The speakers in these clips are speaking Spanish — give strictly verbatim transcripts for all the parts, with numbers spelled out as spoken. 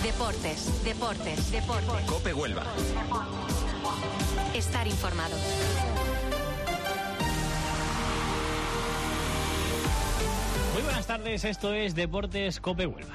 Deportes, deportes, deportes. COPE Huelva. Estar informado. Muy buenas tardes, esto es Deportes COPE Huelva.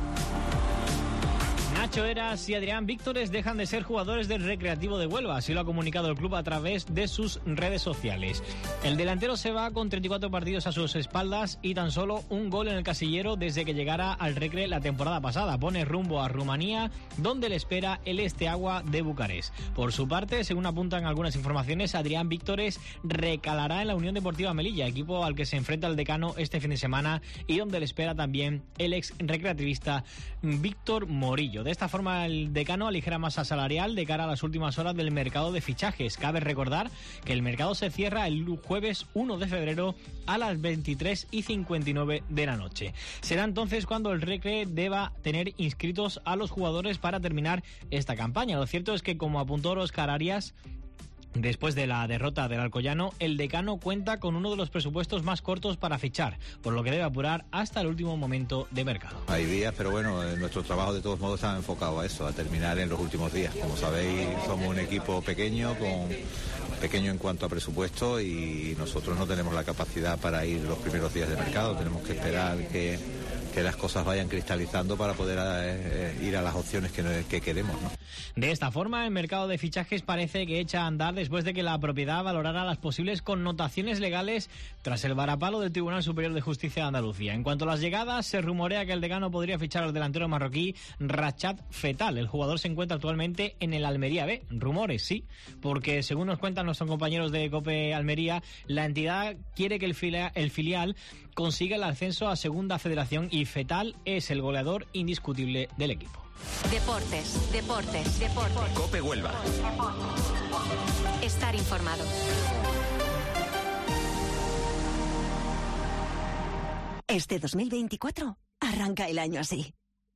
Nacho Heras y Adrián Víctores dejan de ser jugadores del Recreativo de Huelva, así lo ha comunicado el club a través de sus redes sociales. El delantero se va con treinta y cuatro partidos a sus espaldas y tan solo un gol en el casillero desde que llegara al Recre la temporada pasada. Pone rumbo a Rumanía, donde le espera el Steaua de Bucarest. Por su parte, según apuntan algunas informaciones, Adrián Víctores recalará en la Unión Deportiva Melilla, equipo al que se enfrenta el decano este fin de semana y donde le espera también el ex recreativista Víctor Morillo. De esta forma, el decano aligera masa salarial de cara a las últimas horas del mercado de fichajes. Cabe recordar que el mercado se cierra el jueves uno de febrero a las veintitrés y cincuenta y nueve de la noche. Será entonces cuando el Recre deba tener inscritos a los jugadores para terminar esta campaña. Lo cierto es que, como apuntó Óscar Arias, después de la derrota del Alcoyano, el decano cuenta con uno de los presupuestos más cortos para fichar, por lo que debe apurar hasta el último momento de mercado. Hay días, pero bueno, nuestro trabajo de todos modos está enfocado a eso, a terminar en los últimos días. Como sabéis, somos un equipo pequeño, con pequeño en cuanto a presupuesto, y nosotros no tenemos la capacidad para ir los primeros días de mercado. Tenemos que esperar que, que las cosas vayan cristalizando para poder eh, ir a las opciones que, que queremos, ¿no? De esta forma, el mercado de fichajes parece que echa a andar después de que la propiedad valorara las posibles connotaciones legales tras el varapalo del Tribunal Superior de Justicia de Andalucía. En cuanto a las llegadas, se rumorea que el decano podría fichar al delantero marroquí Rachat Fetal. El jugador se encuentra actualmente en el Almería B. Rumores, sí, porque según nos cuentan nuestros compañeros de COPE Almería, la entidad quiere que el filial, el filial consiga el ascenso a Segunda Federación y Fetal es el goleador indiscutible del equipo. Deportes, deportes, deportes. COPE Huelva. Estar informado. Este dos mil veinticuatro arranca el año así.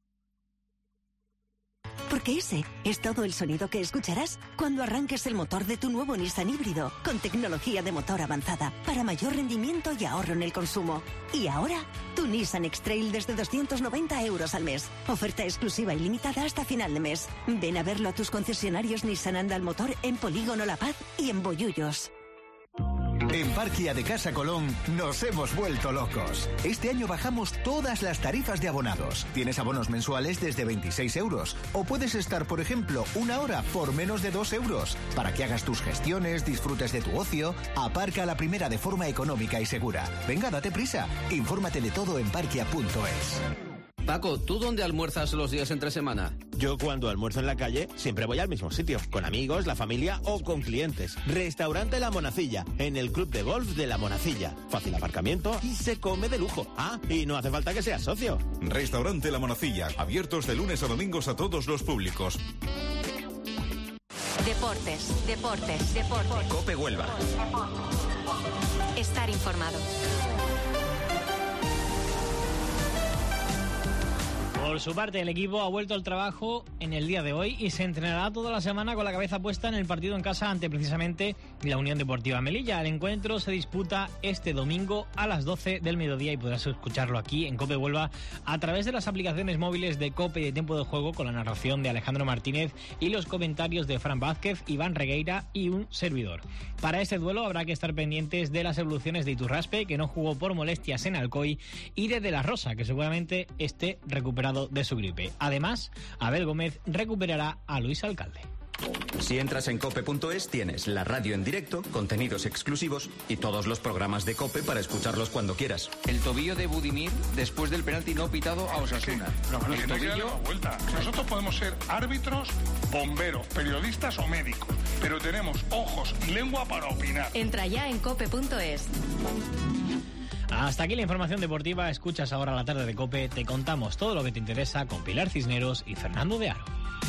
Porque ese es todo el sonido que escucharás cuando arranques el motor de tu nuevo Nissan híbrido, con tecnología de motor avanzada, para mayor rendimiento y ahorro en el consumo. Y ahora, tu Nissan X-Trail desde doscientos noventa euros al mes. Oferta exclusiva y limitada hasta final de mes. Ven a verlo a tus concesionarios Nissan Andalmotor en Polígono La Paz y en Bollullos. En Parkia de Casa Colón nos hemos vuelto locos. Este año bajamos todas las tarifas de abonados. Tienes abonos mensuales desde veintiséis euros. O puedes estar, por ejemplo, una hora por menos de dos euros. Para que hagas tus gestiones, disfrutes de tu ocio. Aparca a la primera de forma económica y segura. Venga, date prisa. Infórmate de todo en parkia punto es. Paco, ¿tú dónde almuerzas los días entre semana? Yo cuando almuerzo en la calle siempre voy al mismo sitio, con amigos, la familia o con clientes. Restaurante La Monacilla, en el Club de Golf de La Monacilla. Fácil aparcamiento y se come de lujo. Ah, y no hace falta que seas socio. Restaurante La Monacilla, abiertos de lunes a domingos a todos los públicos. Deportes, deportes, deportes. COPE Huelva. Estar informado. Por su parte, el equipo ha vuelto al trabajo en el día de hoy y se entrenará toda la semana con la cabeza puesta en el partido en casa ante precisamente la Unión Deportiva Melilla. El encuentro se disputa este domingo a las doce del mediodía y podrás escucharlo aquí en COPE Huelva a través de las aplicaciones móviles de COPE y de Tiempo de Juego, con la narración de Alejandro Martínez y los comentarios de Fran Vázquez, Iván Regueira y un servidor. Para este duelo habrá que estar pendientes de las evoluciones de Iturraspe, que no jugó por molestias en Alcoy, y de De la Rosa, que seguramente esté recuperado de su gripe. Además, Abel Gómez recuperará a Luis Alcalde. Si entras en cope punto es tienes la radio en directo, contenidos exclusivos y todos los programas de COPE para escucharlos cuando quieras. El tobillo de Budimir después del penalti no pitado a Osasuna. No, no, que no hay que darle la vuelta. Nosotros podemos ser árbitros, bomberos, periodistas o médicos, pero tenemos ojos y lengua para opinar. Entra ya en cope punto es. Hasta aquí la información deportiva. Escuchas ahora la tarde de COPE. Te contamos todo lo que te interesa con Pilar Cisneros y Fernando de Aro.